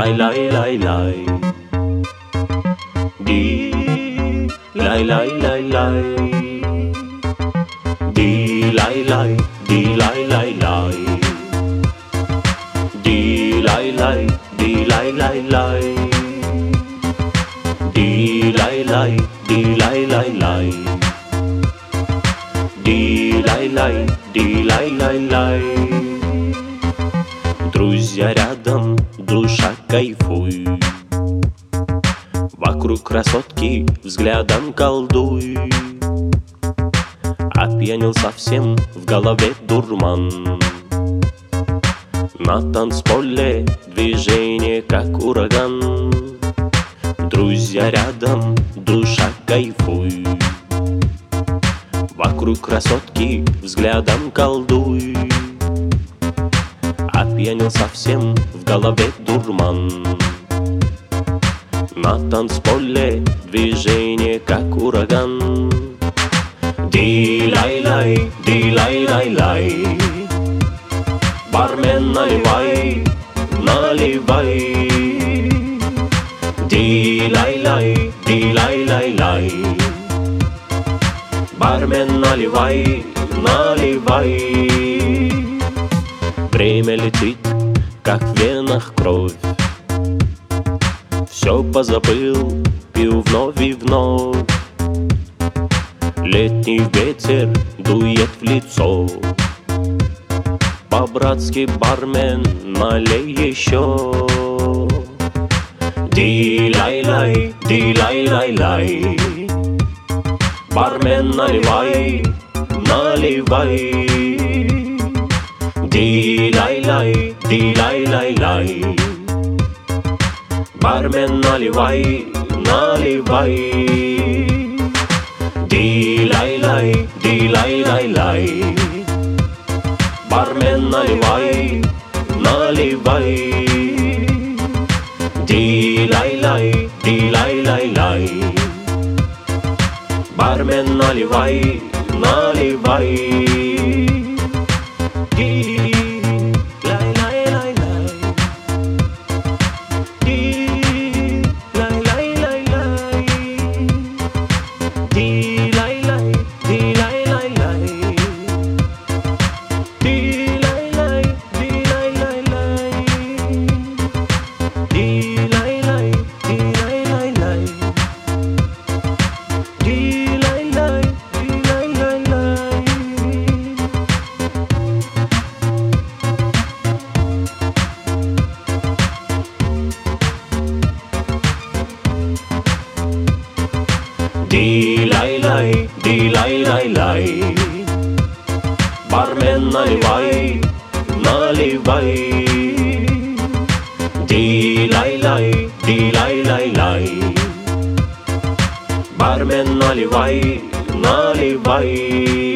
lay lay lay lay. Di lay lay lay lay. Di lay lay, di lay lay lay. Di lay lay, di lay lay lay. Di lay lay, di lay lay lay. Di лай лай, ди лай лай лай. Друзья рядом, душа кайфуй. Вокруг красотки взглядом колдуй. Опьянел совсем, в голове дурман. На танцполе движение как ураган. Друзья рядом, душа кайфуй. Вокруг красотки взглядом колдуй. Опьянел совсем, в голове дурман. На танцполе движение как ураган. Ди лай лай, ди лай лай лай. Бармен, наливай, наливай. Ди лай лай, ди лай лай лай. Бармен, наливай, наливай. Время летит, как в венах кровь. Все позабыл, пью вновь и вновь. Летний ветер дует в лицо. По-братски, бармен, налей еще. Ди лай лай, ди лай лай лай. Бармен, наливай, наливай. Ди лай лай, ди лай лай лай. Бармен, наливай, наливай. Ди лай лай, ди лай лай лай. Бармен, наливай, наливай. Ди лай лай, ди лай лай лай. Бармен, наливай, наливай. Ди лай лай лай лай. Ди лай лай лай лай. Ди лай лай, ди лай лай лай. Ди лай лай, ди лай лай лай. Ди лай лай, ди лай лай лай. Ди лай лай, ди лай лай лай. Ди лай лай, ди лай лай лай. Бармен, наливай, наливай. Ди лай лай, ди лай лай лай. Бармен, наливай, наливай.